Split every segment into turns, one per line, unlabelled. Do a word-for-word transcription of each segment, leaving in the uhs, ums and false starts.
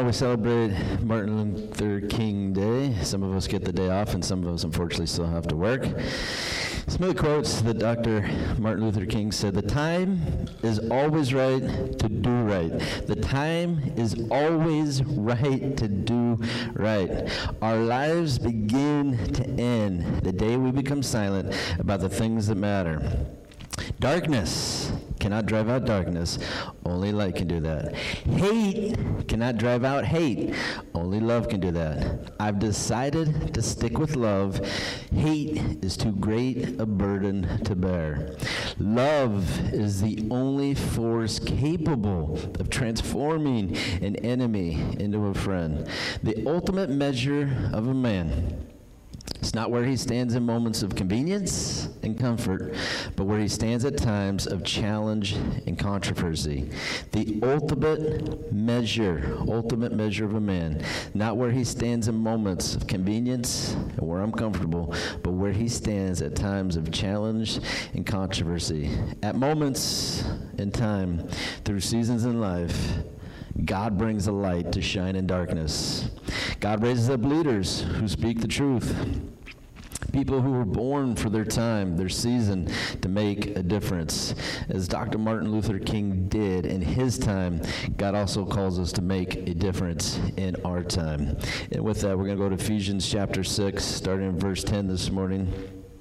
we celebrate Martin Luther King Day. Some of us get the day off, and some of us, unfortunately, still have to work. Some of the quotes that Doctor Martin Luther King said: the time is always right to do right. The time is always right to do right. Our lives begin to end the day we become silent about the things that matter. Darkness cannot drive out darkness. Only light can do that. Hate cannot drive out hate. Only love can do that. I've decided to stick with love. Hate is too great a burden to bear. Love is the only force capable of transforming an enemy into a friend. The ultimate measure of a man, it's not where he stands in moments of convenience and comfort, but where he stands at times of challenge and controversy. The ultimate measure, ultimate measure of a man, not where he stands in moments of convenience and where I'm comfortable, but where he stands at times of challenge and controversy. At moments in time, through seasons in life, God brings a light to shine in darkness. God raises up leaders who speak the truth. People who were born for their time, their season, to make a difference. As Doctor Martin Luther King did in his time, God also calls us to make a difference in our time. And with that, we're going to go to Ephesians chapter six, starting in verse ten this morning.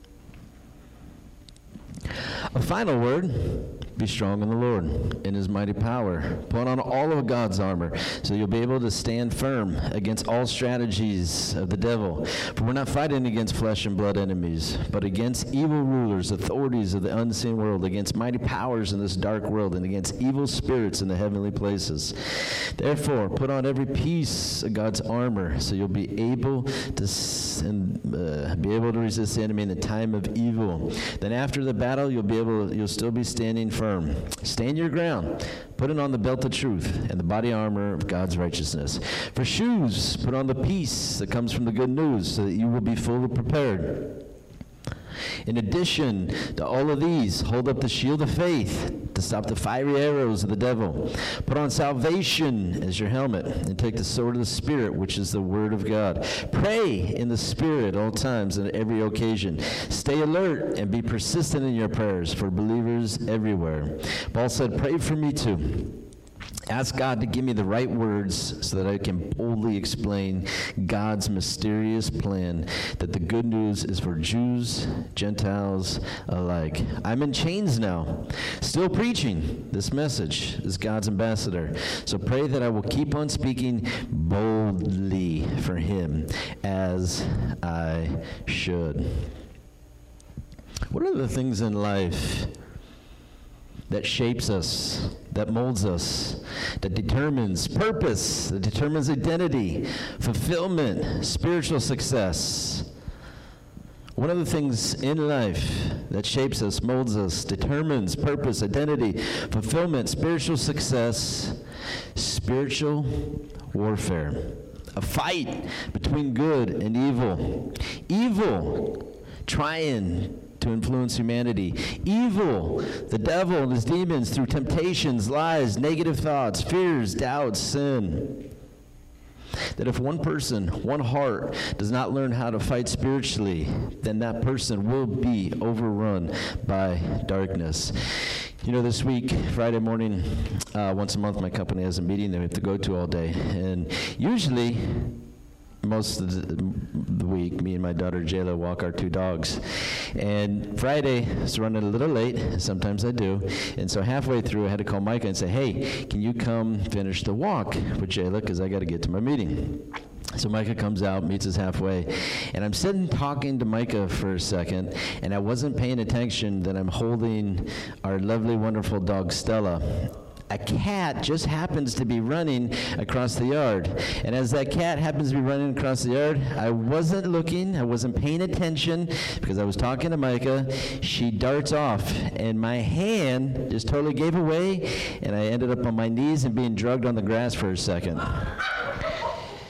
A final word: be strong in the Lord, in his mighty power. Put on all of God's armor, so you'll be able to stand firm against all strategies of the devil. For we're not fighting against flesh and blood enemies, but against evil rulers, authorities of the unseen world, against mighty powers in this dark world, and against evil spirits in the heavenly places. Therefore, put on every piece of God's armor, so you'll be able to uh, be able to resist the enemy in the time of evil. Then after the battle, you'll be able, you'll still be standing firm. Stand your ground, putting on the belt of truth and the body armor of God's righteousness. For shoes, put on the peace that comes from the good news, so that you will be fully prepared. In addition to all of these, hold up the shield of faith to stop the fiery arrows of the devil. Put on salvation as your helmet, and take the sword of the Spirit, which is the word of God. Pray in the Spirit all times and at every occasion. Stay alert and be persistent in your prayers for believers everywhere. Paul said, pray for me too. Ask God to give me the right words so that I can boldly explain God's mysterious plan, that the good news is for Jews, Gentiles alike. I'm in chains now, still preaching this message as God's ambassador. So pray that I will keep on speaking boldly for him as I should. What are the things in life that shapes us, that molds us, that determines purpose, that determines identity, fulfillment, spiritual success? One of the things in life that shapes us, molds us, determines purpose, identity, fulfillment, spiritual success, spiritual warfare. A fight between good and evil. Evil trying to influence humanity. Evil, the devil and his demons, through temptations, lies, negative thoughts, fears, doubts, sin. That if one person, one heart, does not learn how to fight spiritually, then that person will be overrun by darkness. You know, this week, Friday morning, uh, once a month, my company has a meeting that we have to go to all day. And usually, most of the, the week, me and my daughter Jayla walk our two dogs. And Friday, I was running a little late. Sometimes I do. And so halfway through, I had to call Micah and say, hey, can you come finish the walk with Jayla, because I got to get to my meeting. So Micah comes out, meets us halfway, and I'm sitting talking to Micah for a second, and I wasn't paying attention that I'm holding our lovely, wonderful dog, Stella. A cat just happens to be running across the yard. And as that cat happens to be running across the yard, I wasn't looking, I wasn't paying attention, because I was talking to Micah. She darts off, and my hand just totally gave away, and I ended up on my knees and being drugged on the grass for a second.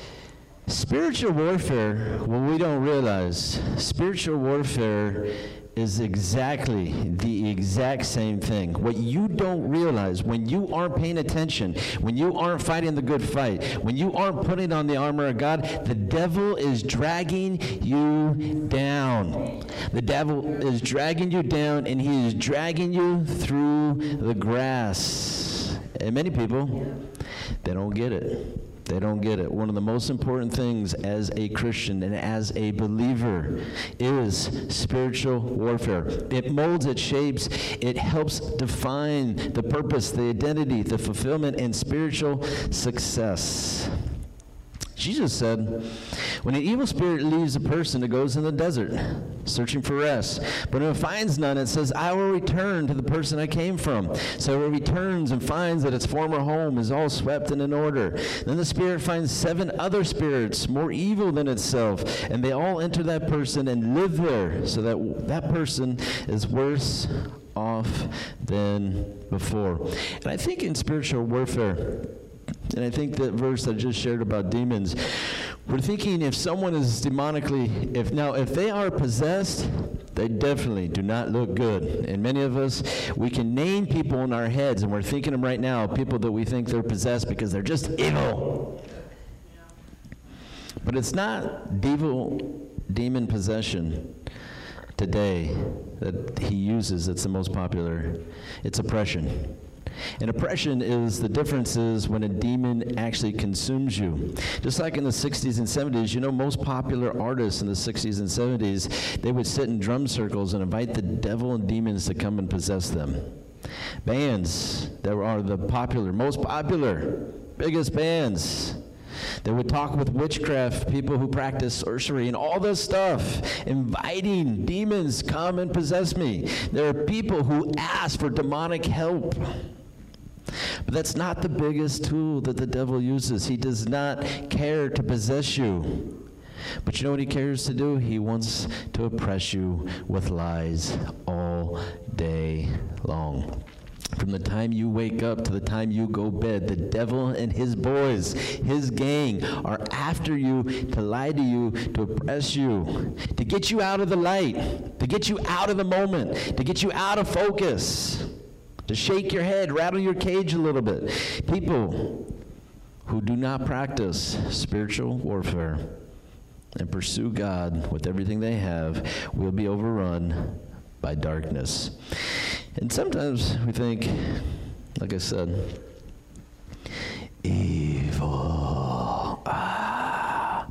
Spiritual warfare, well, we don't realize, spiritual warfare is exactly the exact same thing. What you don't realize, when you aren't paying attention, when you aren't fighting the good fight, when you aren't putting on the armor of God, the devil is dragging you down. The devil is dragging you down, and he is dragging you through the grass. And many people, they don't get it. They don't get it. One of the most important things as a Christian and as a believer is spiritual warfare. It molds, it shapes, it helps define the purpose, the identity, the fulfillment, and spiritual success. Jesus said, when an evil spirit leaves a person, it goes in the desert, searching for rest. But when it finds none, it says, I will return to the person I came from. So it returns and finds that its former home is all swept and in order. Then the spirit finds seven other spirits, more evil than itself, and they all enter that person and live there, so that that person is worse off than before. And I think in spiritual warfare, and I think that verse I just shared about demons, we're thinking if someone is demonically, if now if they are possessed, they definitely do not look good. And many of us, we can name people in our heads, and we're thinking them right now, people that we think they're possessed because they're just evil. But it's not devil, demon possession today that he uses that's the most popular. It's oppression. And oppression is, the difference is when a demon actually consumes you. Just like in the sixties and seventies, you know, most popular artists in the sixties and seventies, they would sit in drum circles and invite the devil and demons to come and possess them. Bands that are the popular, most popular, biggest bands. They would talk with witchcraft, people who practice sorcery, and all this stuff, inviting demons, come and possess me. There are people who ask for demonic help. But that's not the biggest tool that the devil uses. He does not care to possess you. But you know what he cares to do? He wants to oppress you with lies all day long. From the time you wake up to the time you go bed, the devil and his boys, his gang, are after you to lie to you, to oppress you, to get you out of the light, to get you out of the moment, to get you out of focus, to shake your head, rattle your cage a little bit. People who do not practice spiritual warfare and pursue God with everything they have will be overrun by darkness. And sometimes we think, like I said, evil. Ah,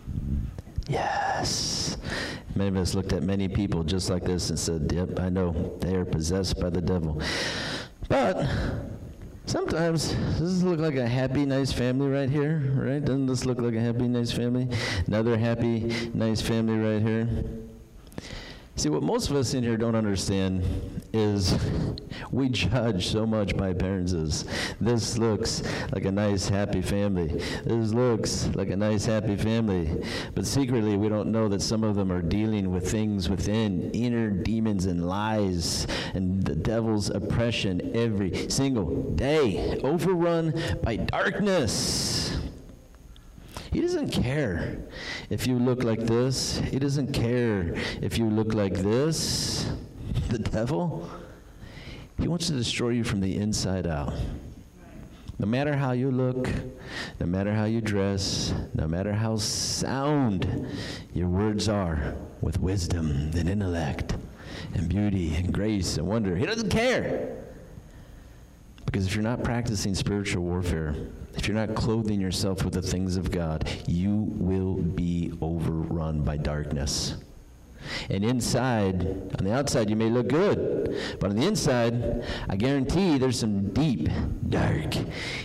yes. Many of us looked at many people just like this and said, yep, I know, they are possessed by the devil. But sometimes, does this look like a happy, nice family right here? Right? Doesn't this look like a happy, nice family? Another happy, nice family right here. See, what most of us in here don't understand is we judge so much by appearances. This looks like a nice, happy family. This looks like a nice, happy family. But secretly, we don't know that some of them are dealing with things within, inner demons and lies and the devil's oppression every single day, overrun by darkness. He doesn't care if you look like this. He doesn't care if you look like this. The devil, he wants to destroy you from the inside out. No matter how you look, no matter how you dress, no matter how sound your words are with wisdom and intellect and beauty and grace and wonder, he doesn't care. Because if you're not practicing spiritual warfare, if you're not clothing yourself with the things of God, you will be overrun by darkness. And inside, on the outside, you may look good, but on the inside, I guarantee there's some deep, dark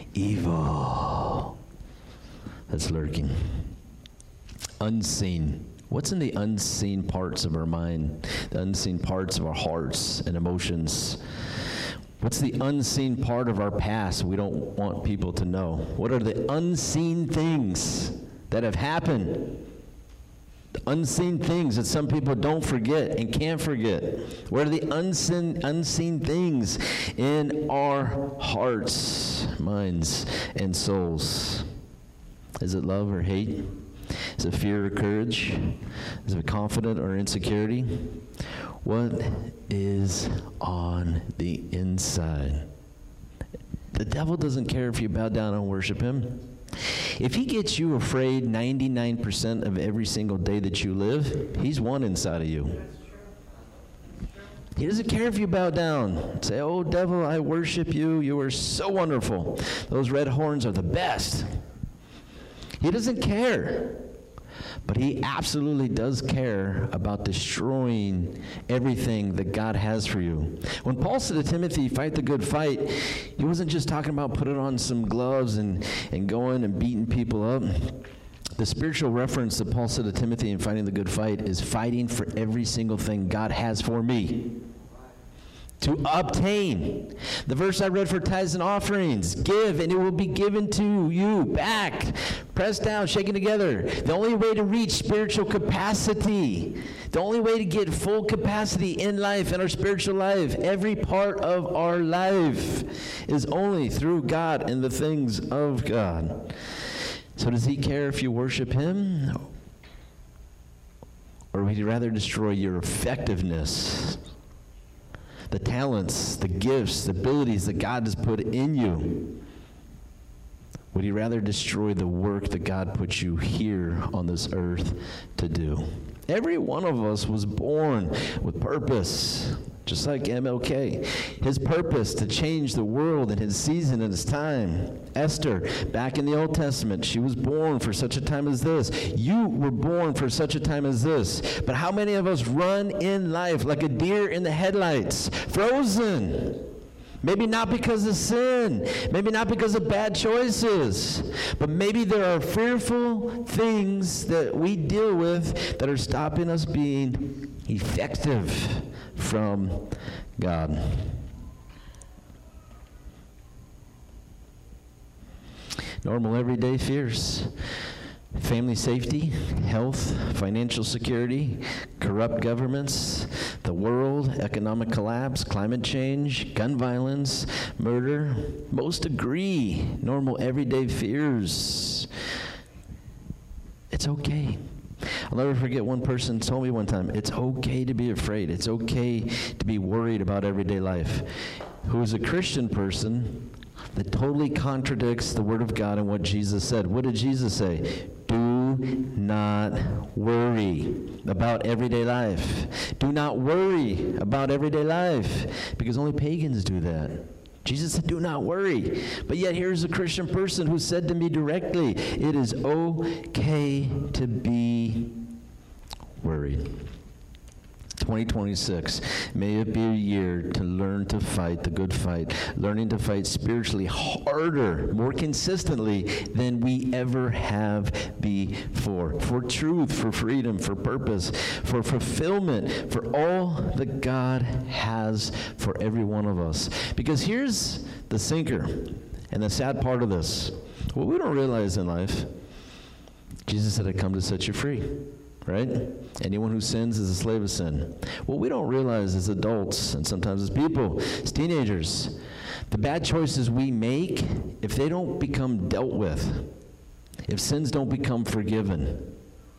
evil that's lurking. Unseen. What's in the unseen parts of our mind, the unseen parts of our hearts and emotions? What's the unseen part of our past we don't want people to know? What are the unseen things that have happened? The unseen things that some people don't forget and can't forget. What are the unseen, unseen things in our hearts, minds, and souls? Is it love or hate? Is it fear or courage? Is it confidence or insecurity? what is on the inside. The devil doesn't care if you bow down and worship him. If he gets you afraid ninety-nine percent of every single day that you live, he's won inside of you. He doesn't care if you bow down. Say, oh, devil, I worship you. You are so wonderful. Those red horns are the best. He doesn't care. But he absolutely does care about destroying everything that God has for you. When Paul said to Timothy, fight the good fight, he wasn't just talking about putting on some gloves and, and going and beating people up. The spiritual reference that Paul said to Timothy in fighting the good fight is fighting for every single thing God has for me to obtain. The verse I read for tithes and offerings, give and it will be given to you back, pressed down, shaken together. The only way to reach spiritual capacity, the only way to get full capacity in life, in our spiritual life, every part of our life is only through God and the things of God. So does he care if you worship him? Or would he rather destroy your effectiveness? The talents, the gifts, the abilities that God has put in you? Would he rather destroy the work that God put you here on this earth to do? Every one of us was born with purpose, just like M L K. His purpose to change the world in his season and his time. Esther, back in the Old Testament, she was born for such a time as this. You were born for such a time as this. But how many of us run in life like a deer in the headlights, frozen? Maybe not because of sin, maybe not because of bad choices, but maybe there are fearful things that we deal with that are stopping us being effective from God. Normal everyday fears. Family safety, health, financial security, corrupt governments, the world, economic collapse, climate change, gun violence, murder. Most agree. Normal everyday fears. It's okay. I'll never forget one person told me one time, it's okay to be afraid. It's okay to be worried about everyday life. Who is a Christian person that totally contradicts the Word of God and what Jesus said. What did Jesus say? Do not worry about everyday life. Do not worry about everyday life, because only pagans do that. Jesus said, do not worry. But yet here's a Christian person who said to me directly, it is okay to be worried. twenty twenty-six, may it be a year to learn to fight the good fight, learning to fight spiritually harder, more consistently than we ever have before. For truth, for freedom, for purpose, for fulfillment, for all that God has for every one of us. Because here's the sinker and the sad part of this. What we don't realize in life, Jesus said, I come to set you free. Right? Anyone who sins is a slave of sin. What we don't realize as adults, and sometimes as people, as teenagers, the bad choices we make, if they don't become dealt with, if sins don't become forgiven,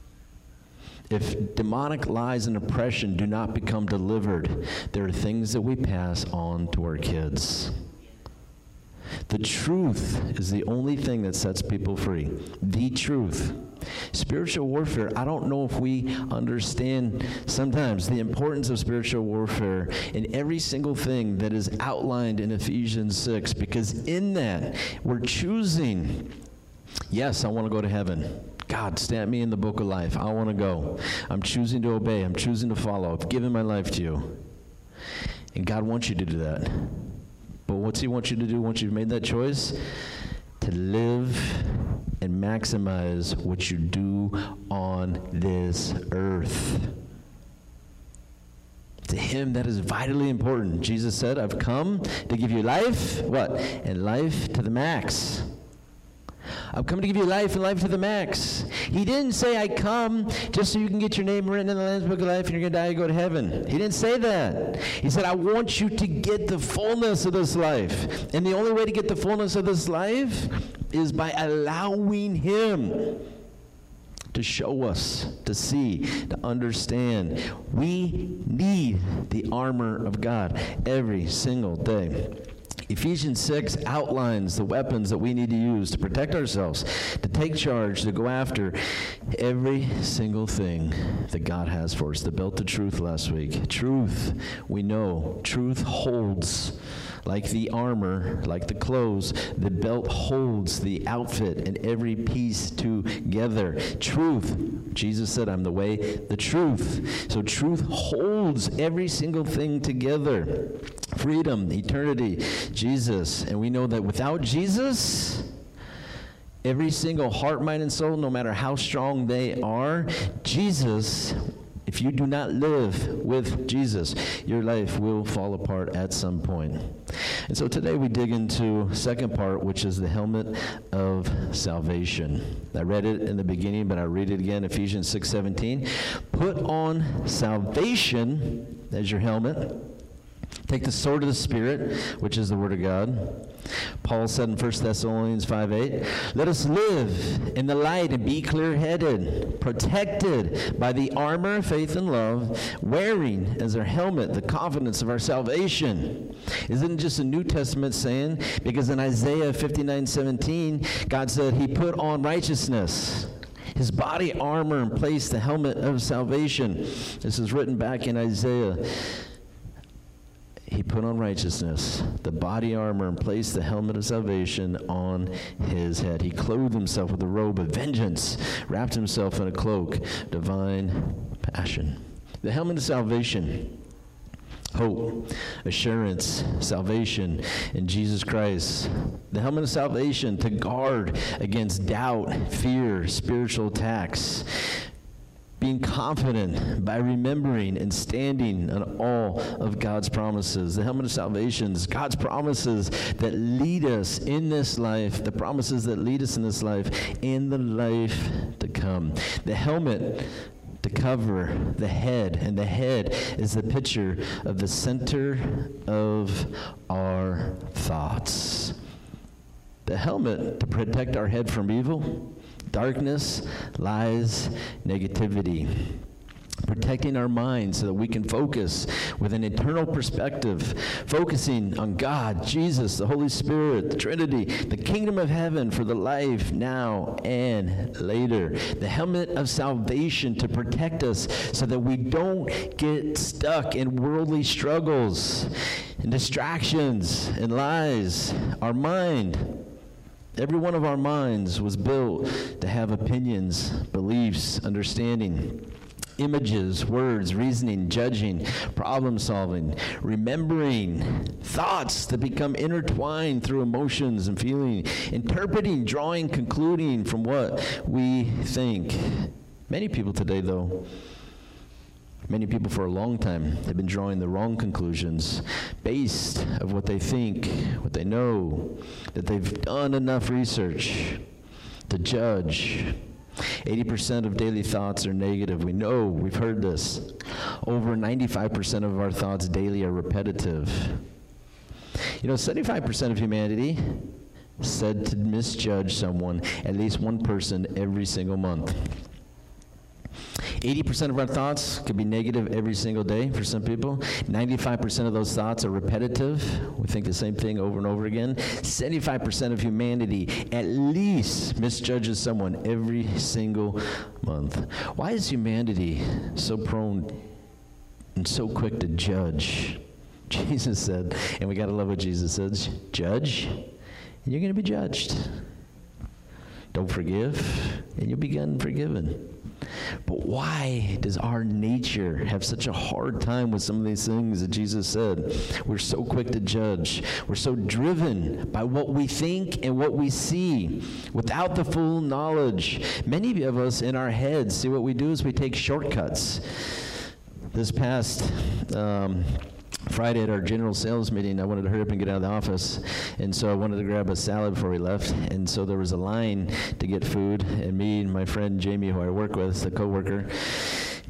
if demonic lies and oppression do not become delivered, there are things that we pass on to our kids. The truth is the only thing that sets people free. The truth. Spiritual warfare, I don't know if we understand sometimes the importance of spiritual warfare in every single thing that is outlined in Ephesians six, because in that we're choosing, yes, I want to go to heaven. God, stamp me in the book of life. I want to go. I'm choosing to obey. I'm choosing to follow. I've given my life to you. And God wants you to do that. But what's he want you to do once you've made that choice? To live and maximize what you do on this earth. To him, that is vitally important. Jesus said, I've come to give you life, what? And life to the max. I've come to give you life and life to the max. He didn't say, I come just so you can get your name written in the Lamb's Book of Life and you're going to die and go to heaven. He didn't say that. He said, I want you to get the fullness of this life. And the only way to get the fullness of this life is by allowing him to show us, to see, to understand. We need the armor of God every single day. Ephesians six outlines the weapons that we need to use to protect ourselves, to take charge, to go after every single thing that God has for us. The belt of truth last week. Truth, we know. Truth holds. Like the armor, like the clothes, the belt holds the outfit and every piece together. Truth, Jesus said, I'm the way, the truth. So truth holds every single thing together. Freedom, eternity, Jesus. And we know that without Jesus, every single heart, mind, and soul, no matter how strong they are, Jesus, if you do not live with Jesus, your life will fall apart at some point. And so today we dig into second part, which is the helmet of salvation. I read it in the beginning, but I read it again, Ephesians six seventeen. Put on salvation as your helmet. Take the sword of the Spirit, which is the Word of God. Paul said in First Thessalonians five eight, let us live in the light and be clear-headed, protected by the armor of faith and love, wearing as our helmet the confidence of our salvation. Isn't it just a New Testament saying? Because in Isaiah fifty-nine seventeen, God said he put on righteousness, his body armor, and placed the helmet of salvation. This is written back in Isaiah. He put on righteousness, the body armor, and placed the helmet of salvation on his head. He clothed himself with a robe of vengeance, wrapped himself in a cloak, divine passion. The helmet of salvation, hope, assurance, salvation in Jesus Christ. The helmet of salvation to guard against doubt, fear, spiritual attacks. Being confident by remembering and standing on all of God's promises. The helmet of salvation is God's promises that lead us in this life, the promises that lead us in this life, in the life to come. The helmet to cover the head, and the head is the picture of the center of our thoughts. The helmet to protect our head from evil, darkness, lies, negativity. Protecting our minds so that we can focus with an eternal perspective, focusing on God, Jesus, the Holy Spirit, the Trinity, the kingdom of heaven for the life now and later. The helmet of salvation to protect us so that we don't get stuck in worldly struggles and distractions and lies. Our mind, every one of our minds was built to have opinions, beliefs, understanding, images, words, reasoning, judging, problem solving, remembering, thoughts that become intertwined through emotions and feeling, interpreting, drawing, concluding from what we think. Many people today, though, Many people for a long time have been drawing the wrong conclusions based of what they think, what they know, that they've done enough research to judge. eighty percent of daily thoughts are negative. We know, we've heard this. Over ninety-five percent of our thoughts daily are repetitive. You know, seventy-five percent of humanity said to misjudge someone, at least one person every single month. eighty percent of our thoughts could be negative every single day for some people. ninety-five percent of those thoughts are repetitive. We think the same thing over and over again. seventy-five percent of humanity at least misjudges someone every single month. Why is humanity so prone and so quick to judge? Jesus said, and we got to love what Jesus says, judge, and you're going to be judged. Don't forgive, and you'll be unforgiven. But why does our nature have such a hard time with some of these things that Jesus said? We're so quick to judge. We're so driven by what we think and what we see without the full knowledge. Many of us in our heads, see what we do is we take shortcuts. This past um, Friday at our general sales meeting, I wanted to hurry up and get out of the office, and so I wanted to grab a salad before we left, and so there was a line to get food, and me and my friend Jamie, who I work with, the coworker,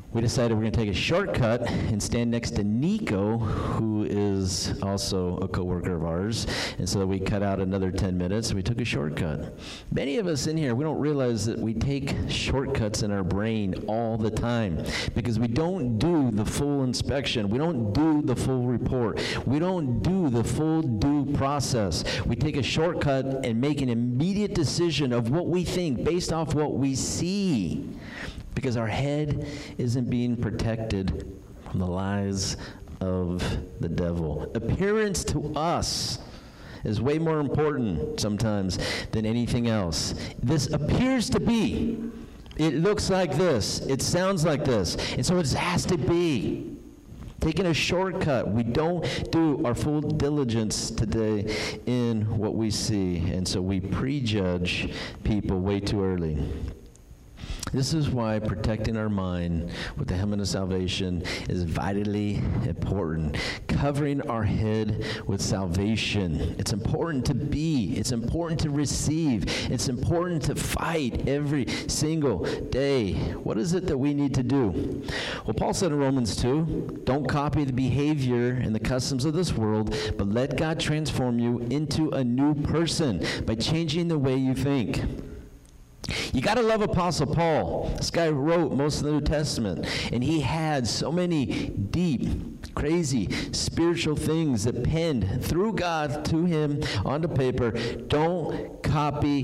we decided we're going to take a shortcut and stand next to Nico, who is also a coworker of ours. And so we cut out another ten minutes, and we took a shortcut. Many of us in here, we don't realize that we take shortcuts in our brain all the time because we don't do the full inspection. We don't do the full report. We don't do the full due process. We take a shortcut and make an immediate decision of what we think based off what we see, because our head isn't being protected from the lies of the devil. Appearance to us is way more important sometimes than anything else. This appears to be. It looks like this. It sounds like this. And so it has to be. Taking a shortcut. We don't do our full diligence today in what we see. And so we prejudge people way too early. This is why protecting our mind with the helmet of salvation is vitally important. Covering our head with salvation. It's important to be. It's important to receive. It's important to fight every single day. What is it that we need to do? Well, Paul said in Romans two, don't copy the behavior and the customs of this world, but let God transform you into a new person by changing the way you think. You got to love Apostle Paul. This guy wrote most of the New Testament, and he had so many deep, crazy, spiritual things that penned through God to him onto paper. Don't copy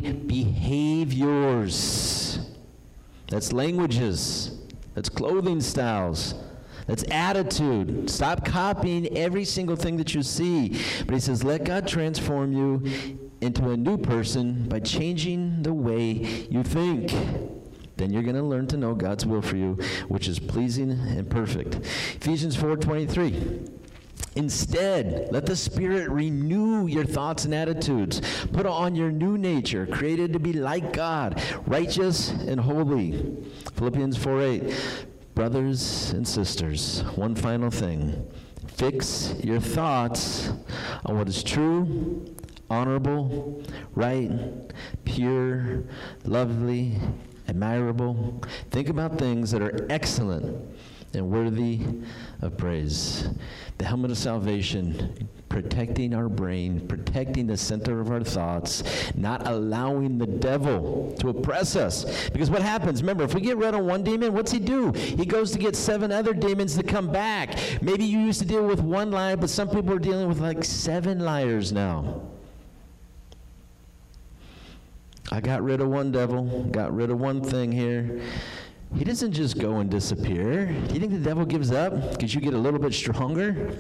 behaviors. That's languages. That's clothing styles. That's attitude. Stop copying every single thing that you see. But he says, let God transform you into a new person by changing the way you think. Then you're going to learn to know God's will for you, which is pleasing and perfect. Ephesians four twenty-three. Instead, let the Spirit renew your thoughts and attitudes. Put on your new nature, created to be like God, righteous and holy. Philippians four eight. Brothers and sisters, one final thing. Fix your thoughts on what is true, honorable, right, pure, lovely, admirable. Think about things that are excellent and worthy of praise. The helmet of salvation, protecting our brain, protecting the center of our thoughts, not allowing the devil to oppress us. Because what happens, remember, if we get rid of one demon, what's he do? He goes to get seven other demons to come back. Maybe you used to deal with one lie, but some people are dealing with like seven liars now. I got rid of one devil, got rid of one thing here. He doesn't just go and disappear. Do you think the devil gives up because you get a little bit stronger?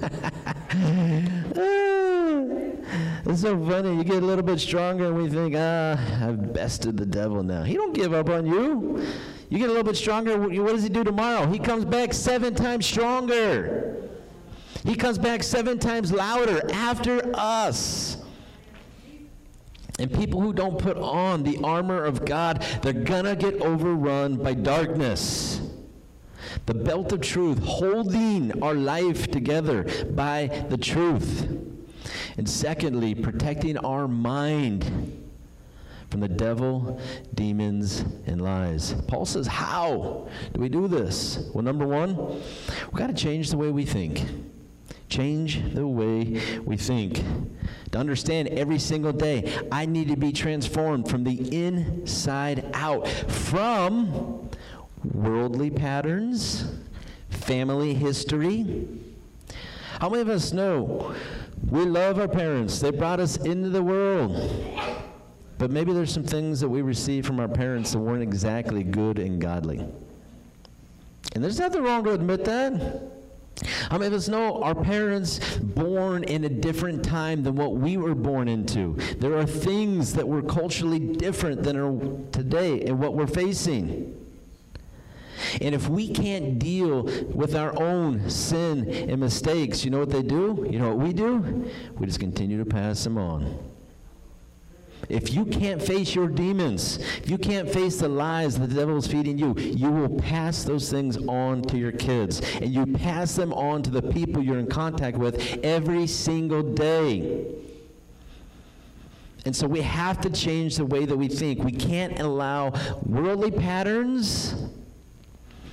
It's so funny. You get a little bit stronger and we think, ah, I've bested the devil now. He don't give up on you. You get a little bit stronger. What does he do tomorrow? He comes back seven times stronger. He comes back seven times louder after us. And people who don't put on the armor of God, they're gonna get overrun by darkness. The belt of truth, holding our life together by the truth. And secondly, protecting our mind from the devil, demons, and lies. Paul says, how do we do this? Well, number one, we've got to change the way we think. Change the way we think. To understand every single day, I need to be transformed from the inside out, from worldly patterns, family history. How many of us know we love our parents? They brought us into the world. But maybe there's some things that we received from our parents that weren't exactly good and godly. And there's nothing wrong to admit that. How many of us know our parents born in a different time than what we were born into? There are things that were culturally different than are today and what we're facing. And if we can't deal with our own sin and mistakes, you know what they do? You know what we do? We just continue to pass them on. If you can't face your demons, if you can't face the lies the devil is feeding you, you will pass those things on to your kids. And you pass them on to the people you're in contact with every single day. And so we have to change the way that we think. We can't allow worldly patterns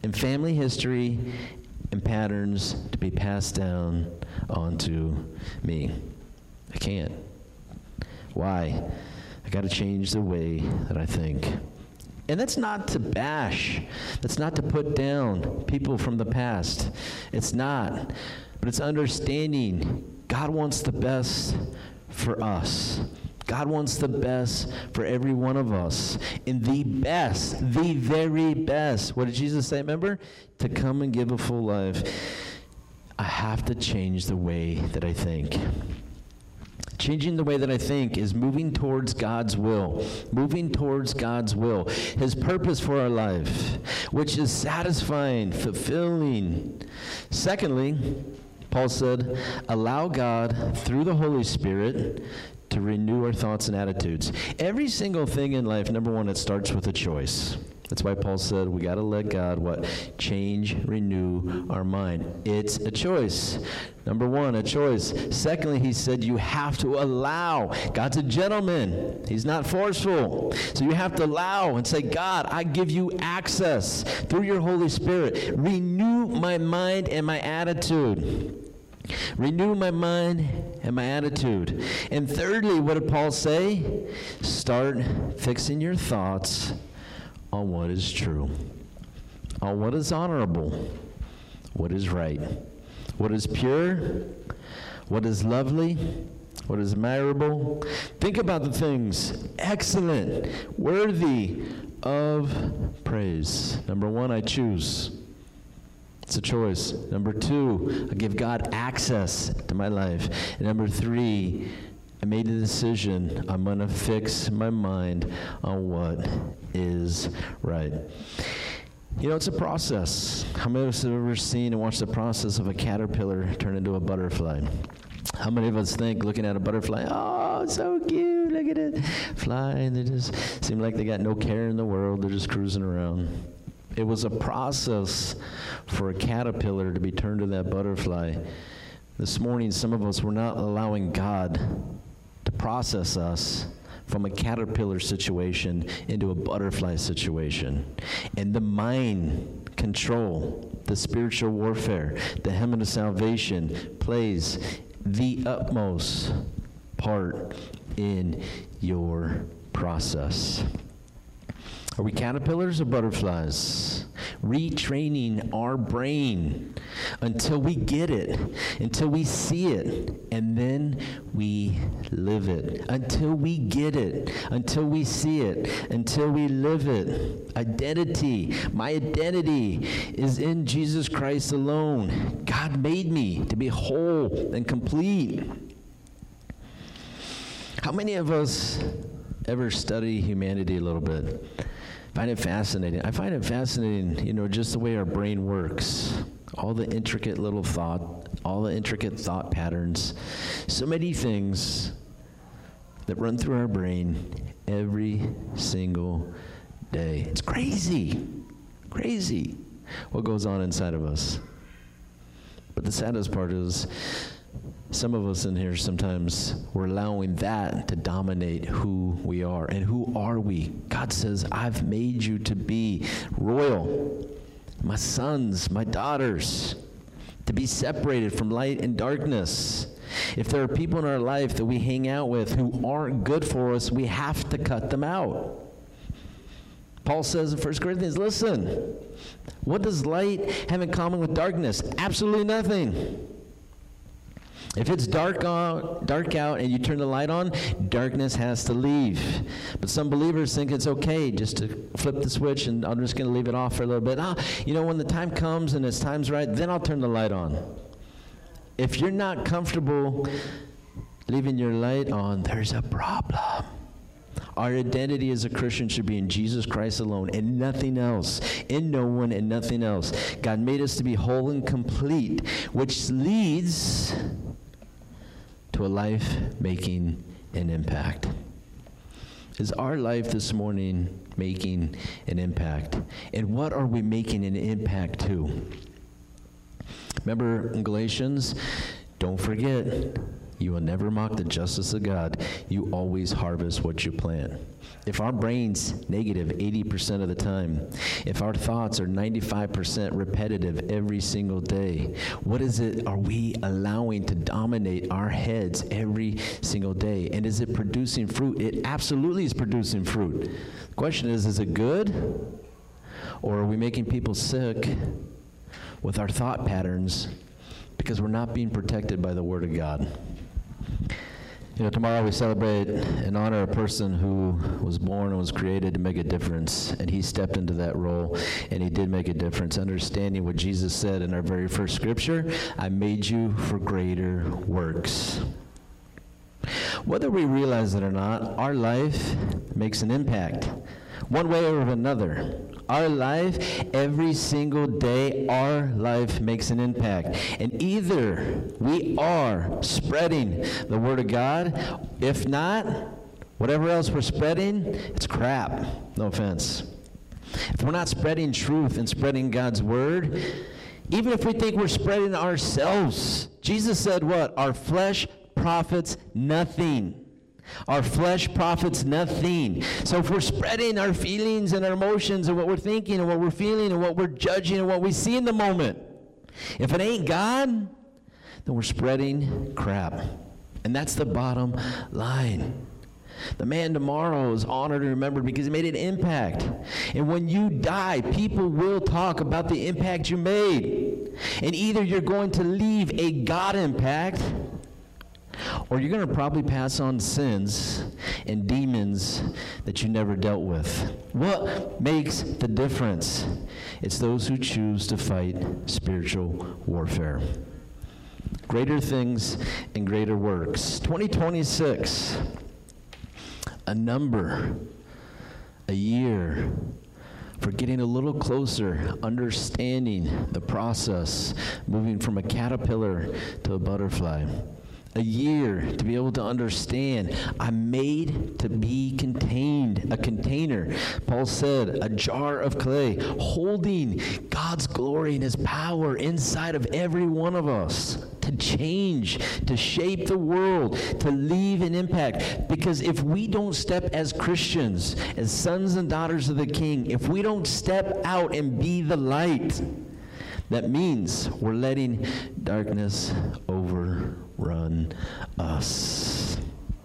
and family history and patterns to be passed down onto me. I can't. Why? I got to change the way that I think. And that's not to bash. That's not to put down people from the past. It's not. But it's understanding God wants the best for us. God wants the best for every one of us. And the best, the very best. What did Jesus say, remember? To come and give a full life. I have to change the way that I think. Changing the way that I think is moving towards God's will, moving towards God's will, His purpose for our life, which is satisfying, fulfilling. Secondly, Paul said, allow God, through the Holy Spirit, to renew our thoughts and attitudes. Every single thing in life, number one, it starts with a choice. That's why Paul said we got to let God, what? Change, renew our mind. It's a choice. Number one, a choice. Secondly, he said you have to allow. God's a gentleman. He's not forceful. So you have to allow and say, God, I give you access through your Holy Spirit. Renew my mind and my attitude. Renew my mind and my attitude. And thirdly, what did Paul say? Start fixing your thoughts on what is true, on what is honorable, what is right, what is pure, what is lovely, what is admirable. Think about the things excellent, worthy of praise. Number one, I choose. It's a choice. Number two, I give God access to my life. And number three, I made the decision, I'm going to fix my mind on what is right. You know, it's a process. How many of us have ever seen and watched the process of a caterpillar turn into a butterfly? How many of us think, looking at a butterfly, oh, so cute, look at it, fly, and they just seem like they got no care in the world, they're just cruising around. It was a process for a caterpillar to be turned to that butterfly. This morning, some of us were not allowing God to process us from a caterpillar situation into a butterfly situation. And the mind control, the spiritual warfare, the helmet of salvation plays the utmost part in your process. Are we caterpillars or butterflies? Retraining our brain until we get it, until we see it, and then we live it. Until we get it, until we see it, until we live it. Identity. My identity is in Jesus Christ alone. God made me to be whole and complete. How many of us ever study humanity a little bit? Find it fascinating. I find it fascinating, you know, just the way our brain works. All the intricate little thought, all the intricate thought patterns. So many things that run through our brain every single day. It's crazy. Crazy what goes on inside of us. But the saddest part is, some of us in here sometimes we're allowing that to dominate who we are. And who are we? God says, I've made you to be royal, my sons, my daughters, to be separated from light and darkness. If there are people in our life that we hang out with who aren't good for us, we have to cut them out. Paul says in First Corinthians, listen, what does light have in common with darkness? Absolutely nothing. If it's dark out, dark out and you turn the light on, darkness has to leave. But some believers think it's okay just to flip the switch and I'm just going to leave it off for a little bit. Ah, you know, when the time comes and it's time's right, then I'll turn the light on. If you're not comfortable leaving your light on, there's a problem. Our identity as a Christian should be in Jesus Christ alone and nothing else, in no one and nothing else. God made us to be whole and complete, which leads to a life making an impact. Is our life this morning making an impact? And what are we making an impact to? Remember in Galatians, don't forget You will never mock the justice of God. You always harvest what you plant. If our brain's negative eighty percent of the time, if our thoughts are ninety-five percent repetitive every single day, what is it are we allowing to dominate our heads every single day? And is it producing fruit? It absolutely is producing fruit. The question is, is it good? Or are we making people sick with our thought patterns because we're not being protected by the Word of God? You know, tomorrow we celebrate and honor a person who was born and was created to make a difference, and he stepped into that role, and he did make a difference, understanding what Jesus said in our very first scripture, I made you for greater works. Whether we realize it or not, our life makes an impact, one way or another. Our life, every single day, our life makes an impact. And either we are spreading the Word of God, if not, whatever else we're spreading, it's crap. No offense. If we're not spreading truth and spreading God's Word, even if we think we're spreading ourselves, Jesus said what? Our flesh profits nothing. Our flesh profits nothing. So if we're spreading our feelings and our emotions and what we're thinking and what we're feeling and what we're judging and what we see in the moment, if it ain't God, then we're spreading crap. And that's the bottom line. The man tomorrow is honored and remembered because he made an impact. And when you die, people will talk about the impact you made. And either you're going to leave a God impact, or you're going to probably pass on sins and demons that you never dealt with. What makes the difference? It's those who choose to fight spiritual warfare. Greater things and greater works. twenty twenty-six, a number, a year for getting a little closer, understanding the process, moving from a caterpillar to a butterfly. A year to be able to understand I'm made to be contained, a container. Paul said, a jar of clay, holding God's glory and His power inside of every one of us to change, to shape the world, to leave an impact. Because if we don't step as Christians, as sons and daughters of the King, if we don't step out and be the light, that means we're letting darkness overrun us.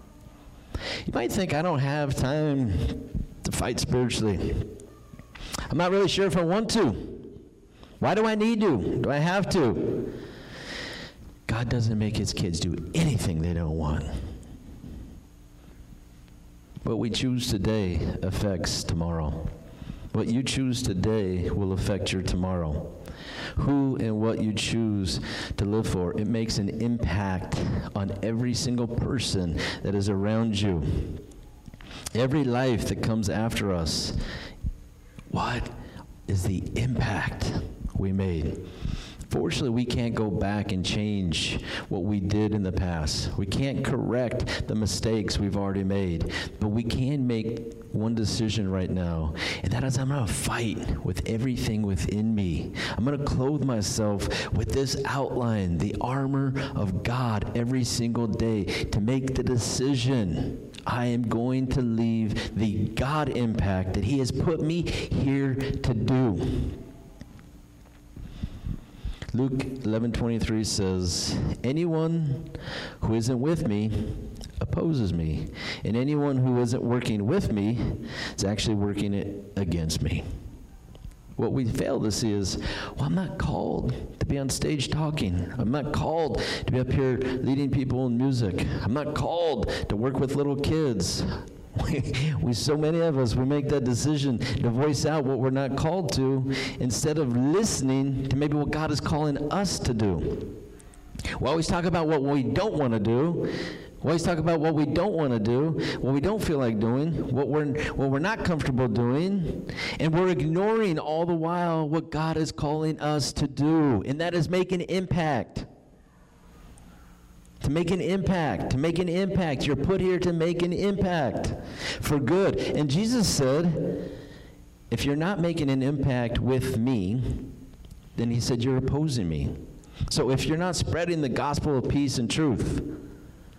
You might think, I don't have time to fight spiritually. I'm not really sure if I want to. Why do I need to? Do I have to? God doesn't make His kids do anything they don't want. What we choose today affects tomorrow. What you choose today will affect your tomorrow. Who and what you choose to live for, it makes an impact on every single person that is around you. Every life that comes after us, what is the impact we made? Fortunately, we can't go back and change what we did in the past. We can't correct the mistakes we've already made. But we can make one decision right now, and that is I'm going to fight with everything within me. I'm going to clothe myself with this outline, the armor of God, every single day to make the decision. I am going to leave the God impact that He has put me here to do. Luke eleven twenty-three says, anyone who isn't with me opposes me, and anyone who isn't working with me is actually working it against me. What we fail to see is, well, I'm not called to be on stage talking. I'm not called to be up here leading people in music. I'm not called to work with little kids. We, we, so many of us, we make that decision to voice out what we're not called to instead of listening to maybe what God is calling us to do. We always talk about what we don't want to do. We always talk about what we don't want to do, what we don't feel like doing, what we're, what we're not comfortable doing, and we're ignoring all the while what God is calling us to do, and that is make an impact. To make an impact, to make an impact. You're put here to make an impact for good. And Jesus said, if you're not making an impact with me, then He said you're opposing me. So if you're not spreading the gospel of peace and truth,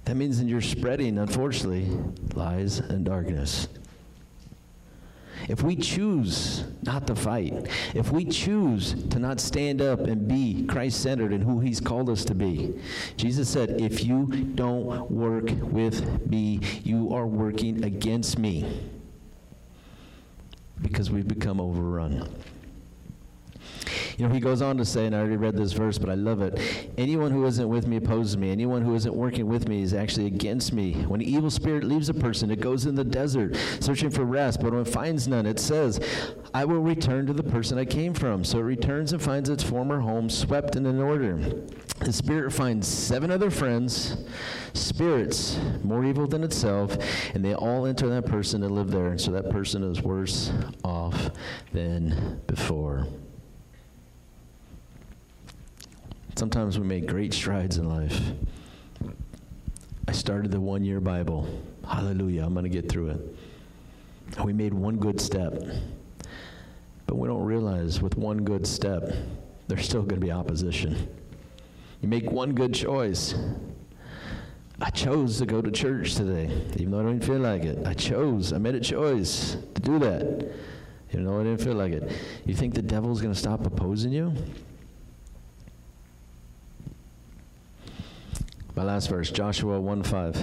That means that you're spreading, unfortunately, lies and darkness. If we choose not to fight, if we choose to not stand up and be Christ-centered in who he's called us to be, Jesus said, if you don't work with me, you are working against me, because we've become overrun. You know, he goes on to say, and I already read this verse, but I love it. Anyone who isn't with me opposes me. Anyone who isn't working with me is actually against me. When an evil spirit leaves a person, it goes in the desert, searching for rest, but when it finds none, it says, I will return to the person I came from. So it returns and finds its former home swept and in order. The spirit finds seven other friends, spirits more evil than itself, and they all enter that person and live there. And so that person is worse off than before. Sometimes we make great strides in life. I started the one-year Bible. Hallelujah, I'm going to get through it. We made one good step. But we don't realize with one good step, there's still going to be opposition. You make one good choice. I chose to go to church today, even though I didn't feel like it. I chose, I made a choice to do that, even though I didn't feel like it. You think the devil's going to stop opposing you? My last verse, Joshua one five.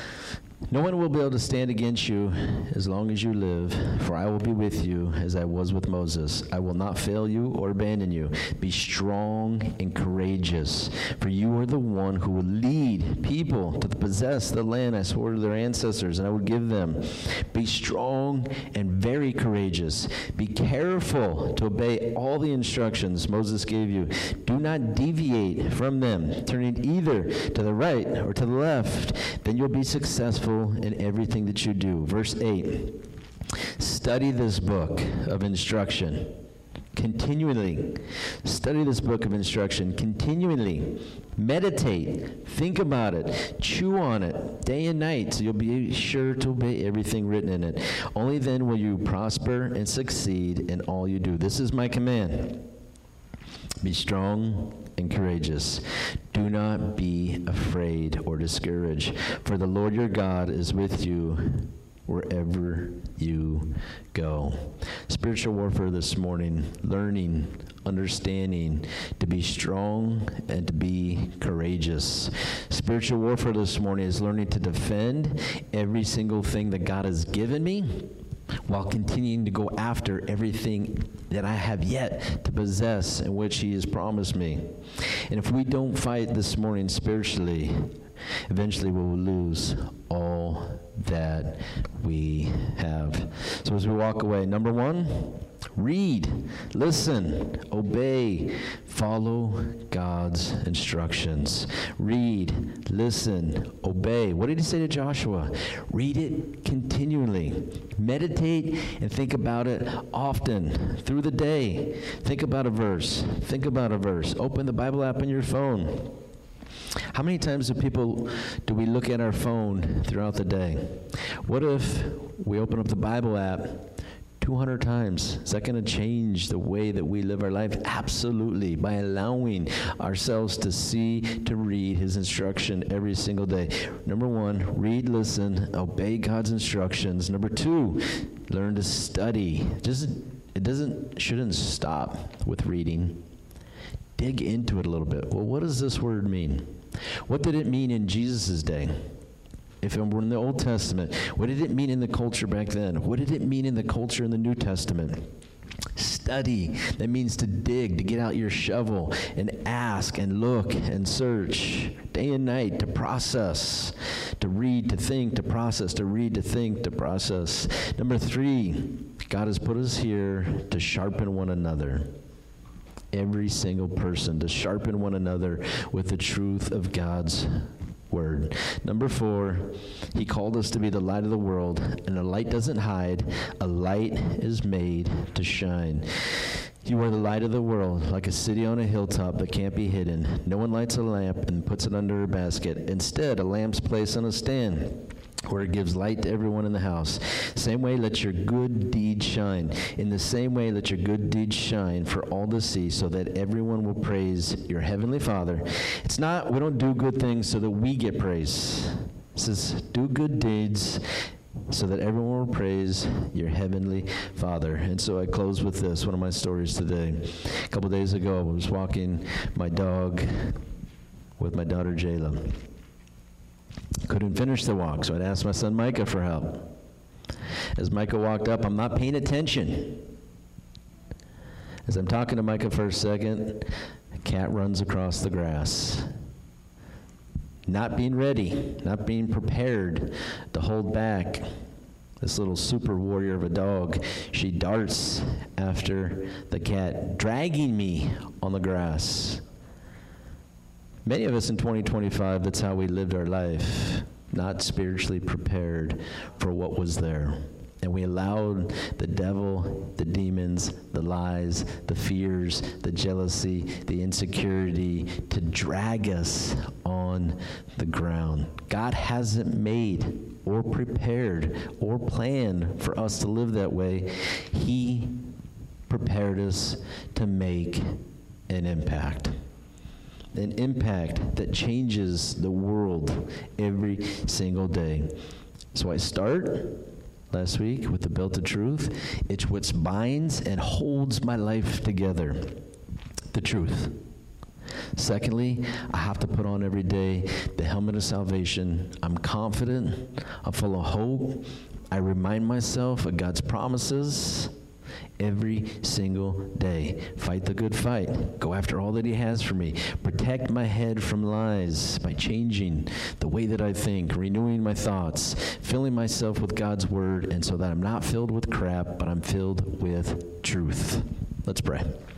No one will be able to stand against you as long as you live, for I will be with you as I was with Moses. I will not fail you or abandon you. Be strong and courageous, for you are the one who will lead people to possess the land I swore to their ancestors, and I will give them. Be strong and very courageous. Be careful to obey all the instructions Moses gave you. Do not deviate from them, turning either to the right or to the left. Then you'll be successful in everything that you do. Verse eight, study this book of instruction continually. Study this book of instruction continually. Meditate. Think about it. Chew on it day and night, so you'll be sure to obey everything written in it. Only then will you prosper and succeed in all you do. This is my command. Be strong and courageous. Do not be afraid or discouraged, for the Lord your God is with you wherever you go. Spiritual warfare this morning, learning, understanding to be strong and to be courageous. Spiritual warfare this morning is learning to defend every single thing that God has given me, while continuing to go after everything that I have yet to possess and which he has promised me. And if we don't fight this morning spiritually, eventually we will lose all that we have. So as we walk away, number one, read, listen, obey, follow God's instructions. Read, listen, obey. What did he say to Joshua? Read it continually. Meditate and think about it often through the day. Think about a verse. Think about a verse. Open the Bible app on your phone. How many times do people, do we look at our phone throughout the day? What if we open up the Bible app two hundred times? Is that going to change the way that we live our life? Absolutely, by allowing ourselves to see, to read his instruction every single day. Number one, read, listen, obey God's instructions. Number two, learn to study. Just, it doesn't, shouldn't stop with reading. Dig into it a little bit. Well, what does this word mean? What did it mean in Jesus' day? If we're in the Old Testament, what did it mean in the culture back then? What did it mean in the culture in the New Testament? Study. That means to dig, to get out your shovel and ask and look and search day and night, to process, to read, to think, to process, to read, to think, to process. Number three, God has put us here to sharpen one another. Every single person, to sharpen one another with the truth of God's word. Number four, he called us to be the light of the world, and a light doesn't hide. A light is made to shine. You are the light of the world, like a city on a hilltop that can't be hidden. No one lights a lamp and puts it under a basket. Instead, a lamp's placed on a stand, where it gives light to everyone in the house. Same way, let your good deeds shine. In the same way, let your good deeds shine for all to see, so that everyone will praise your heavenly Father. It's not, we don't do good things so that we get praise. It says, do good deeds so that everyone will praise your heavenly Father. And so I close with this, one of my stories today. A couple days ago, I was walking my dog with my daughter, Jayla. Couldn't finish the walk, so I'd asked my son, Micah, for help. As Micah walked up, I'm not paying attention. As I'm talking to Micah for a second, a cat runs across the grass. Not being ready, not being prepared to hold back. This little super warrior of a dog, she darts after the cat, dragging me on the grass. Many of us in twenty twenty-five, that's how we lived our life, not spiritually prepared for what was there. And we allowed the devil, the demons, the lies, the fears, the jealousy, the insecurity to drag us on the ground. God hasn't made or prepared or planned for us to live that way. He prepared us to make an impact. An impact that changes the world every single day. So I start last week with the belt of truth. It's what binds and holds my life together. The truth. Secondly, I have to put on every day the helmet of salvation. I'm confident. I'm full of hope. I remind myself of God's promises every single day. Fight the good fight. Go after all that he has for me. Protect my head from lies by changing the way that I think, renewing my thoughts, filling myself with God's word, and so that I'm not filled with crap, but I'm filled with truth. Let's pray.